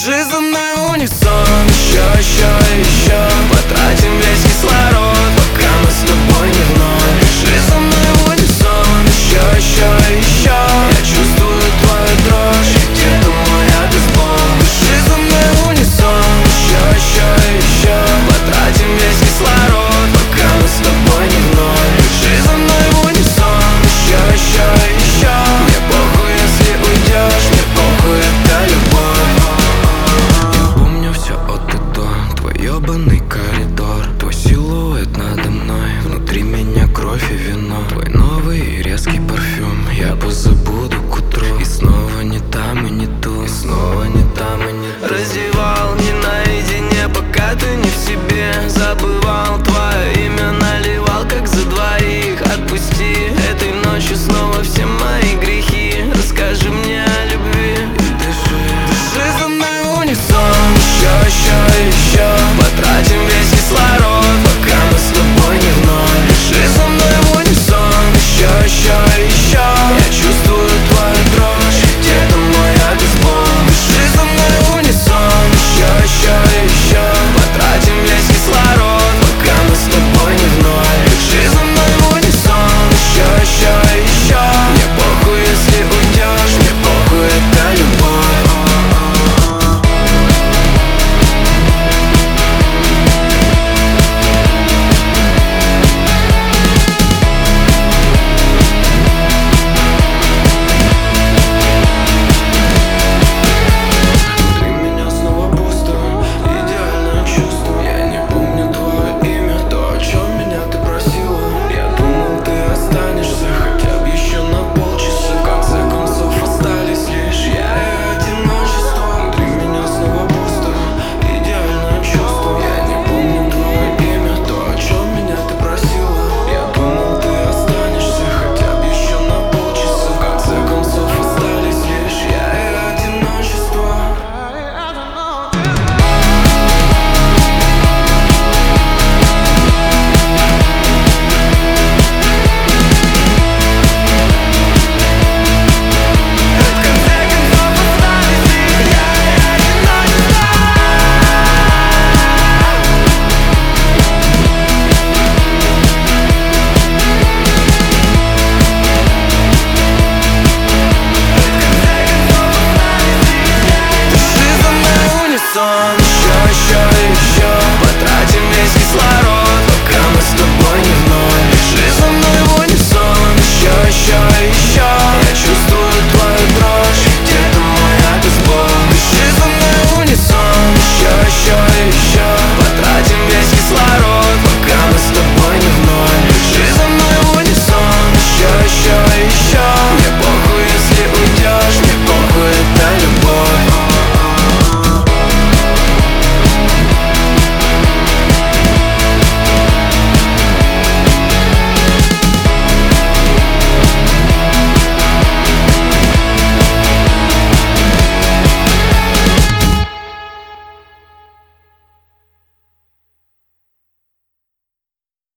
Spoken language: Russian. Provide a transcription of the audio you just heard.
Дыши за мной в унисон. Еще потратим весь кислород, пока мы с тобой не вновь. Дыши за мной в унисон. Еще я чувствую твою дрожь, и где-то мой бейсбол. Дыши за мной в унисон. Еще потратим весь кислород, пока мы с тобой не вновь. Дыши за мной в унисон. Еще мне похуй, если уйдешь, мне похуй, это любовь. Я помню все от и до, твой ебаный коридор, твой силуэт надо мной, внутри меня кровь и вино, твой новый резкий парфюм я позабуду к утру. И снова не там и не ту, и снова не там и не ту. Раздевал не наедине, пока ты не в себе. Забывал твое имя, наливал как за двоих. Отпусти, этой ночью снова все мои грехи. Расскажи мне о любви и дыши. Дыши за мной в унисон. Еще